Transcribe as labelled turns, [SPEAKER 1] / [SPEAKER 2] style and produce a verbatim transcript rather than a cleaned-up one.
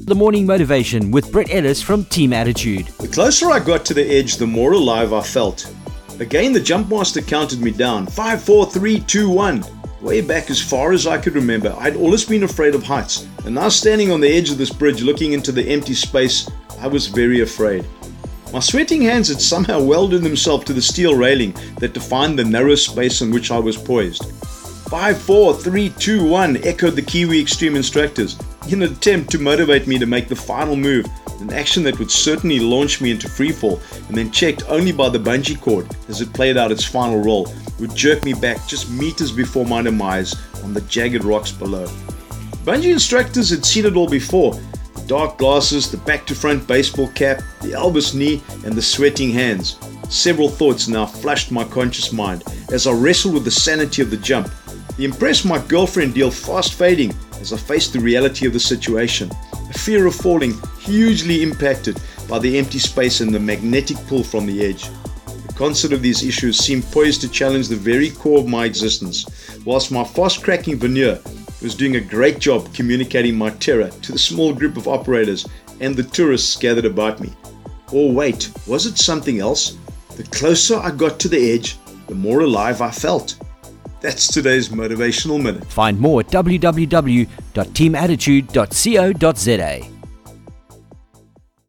[SPEAKER 1] The Morning Motivation with Brett Ellis from Team Attitude.
[SPEAKER 2] The closer I got to the edge, the more alive I felt. Again, the jump master counted me down. Five, four, three, two, one. Way back as far as I could remember, I'd always been afraid of heights. And now standing on the edge of this bridge looking into the empty space, I was very afraid. My sweating hands had somehow welded themselves to the steel railing that defined the narrow space on which I was poised. Five, four, three, two, one echoed the Kiwi Extreme instructors in an attempt to motivate me to make the final move, an action that would certainly launch me into freefall, and then checked only by the bungee cord as it played out its final roll, would jerk me back just meters before my demise on the jagged rocks below. Bungee instructors had seen it all before. The dark glasses, the back-to-front baseball cap, the Elvis knee, and the sweating hands. Several thoughts now flashed my conscious mind as I wrestled with the sanity of the jump. The impress my girlfriend deal fast fading as I faced the reality of the situation. A fear of falling hugely impacted by the empty space and the magnetic pull from the edge. The concert of these issues seemed poised to challenge the very core of my existence, whilst my fast-cracking veneer was doing a great job communicating my terror to the small group of operators and the tourists gathered about me. Or wait, was it something else? The closer I got to the edge, the more alive I felt. That's today's Motivational Minute.
[SPEAKER 1] Find more at w w w dot team attitude dot co dot z a.